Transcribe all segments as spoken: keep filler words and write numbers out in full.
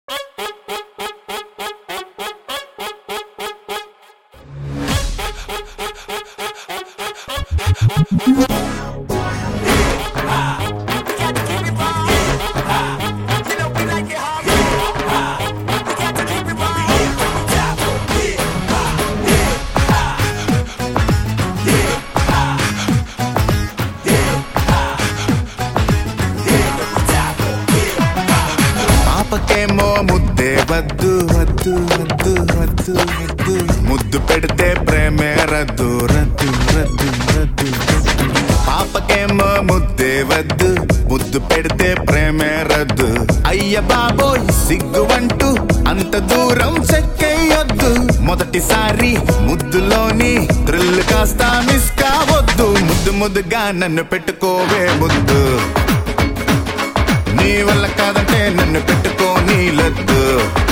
పాపకేమో ముద్దే వద్దు వద్దు వద్దు వద్దు వద్దు ముద్దు పెడితే ప్రేమే రద్దు రద్దు రద్దు రద్దు పాపకేమో ముద్దే వద్దు ముద్దు పెడితే ప్రేమే రద్దు అయ్య బాబోయ్ సిగ్గు అంటూ అంత దూరం చెక్కేయొద్దు మొదటిసారి ముద్దులోని థ్రిల్ కాస్త మిస్ కావద్దు ముద్దు ముద్దుగా నన్ను పెట్టుకోవే ముద్దు నీ వల్ల కాదంటే నన్ను పెట్టుకోని లద్దు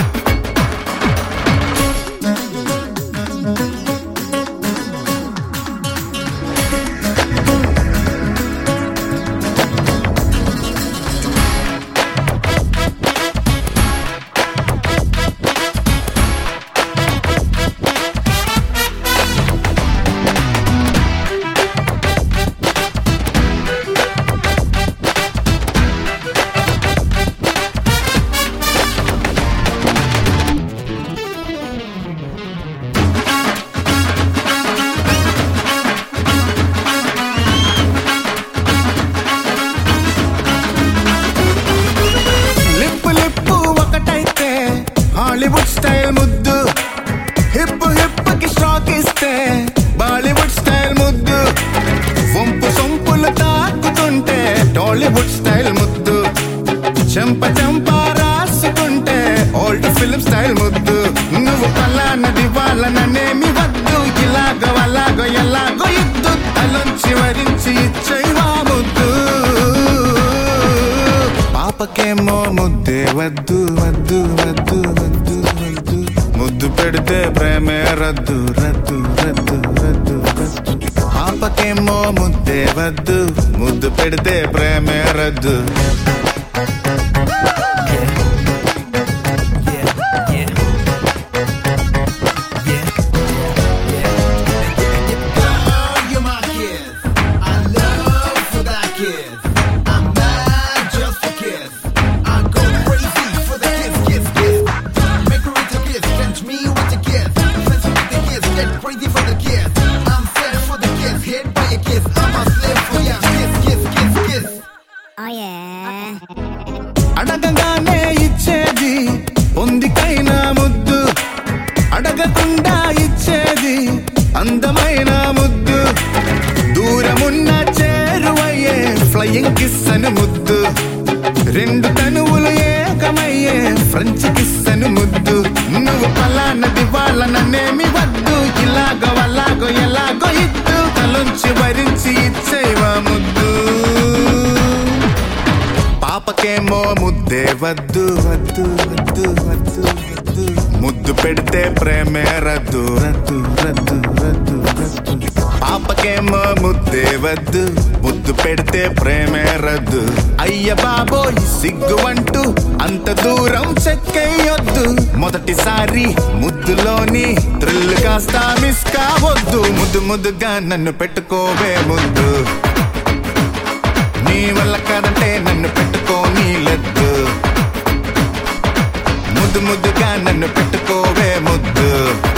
హాలీవుడ్ స్టైల్ ముద్దు హిప్ హిప్ కి స్ట్రాక్ ఇస్తే బాలీవుడ్ స్టైల్ ముద్దు వంపు సొంపులు తాకుతుంటే టాలీవుడ్ స్టైల్ ముద్దు చెంప చెంప రాసుకుంటే ఓల్డ్ ఫిల్మ్ స్టైల్ ముద్దు నువ్వు పలానది వాళ్ళననేమి వద్దు ఇలాగో అలాగో ఎలాగో ఇద్దు తలొంచి వరించి ఇచ్చేవా ముద్దు పాపకేమో ముద్దే వద్దు వద్దు వద్దు వద్దు వద్దు ముద్దు పెడితే ప్రేమే రద్దు రద్దు రద్దు రద్దు రద్దు పాపకేమో ముద్దే వద్దు ముద్దు పెడితే ప్రేమే రద్దు అడగగానే ఇచ్చేది పొందికైన ముద్దు అడగకుండా ఇచ్చేది అందమైన ముద్దు దూరమున్న చేరువయ్యే ఫ్లయింగ్ కిస్ అని ముద్దు రెండు తనువులు ఏకమయ్యే ఫ్రెంచ్ కిస్ అని ముద్దు నువ్వు పలానది వాళ్ళననేమి వద్దు ఇలాగో అలాగో ఎలాగో ఇద్దు తలొంచి వరించి ఇచ్చేవా ముద్దు పాపకేమో ముద్దే వద్దు వద్దు వద్దు వద్దు వద్దు ముద్దు పెడితే ప్రేమే రద్దు రద్దు రద్దు రద్దు రద్దు పాపకేమో ముద్దే వద్దు ముద్దు పెడితే ప్రేమే రద్దు అయ్య బాబోయ్ సిగ్గు అంటూ అంత దూరం చెక్కేయొద్దు మొదటిసారి ముద్దులోని థ్రిల్ కాస్త మిస్ కావద్దు ముద్దు ముద్దుగా నన్ను పెట్టుకోవే ముద్దు నీ వల్ల కాదంటే నన్ను పెట్టుకోని లద్దు ముద్దు ముద్దుగా నన్ను పెట్టుకోవే ముద్దు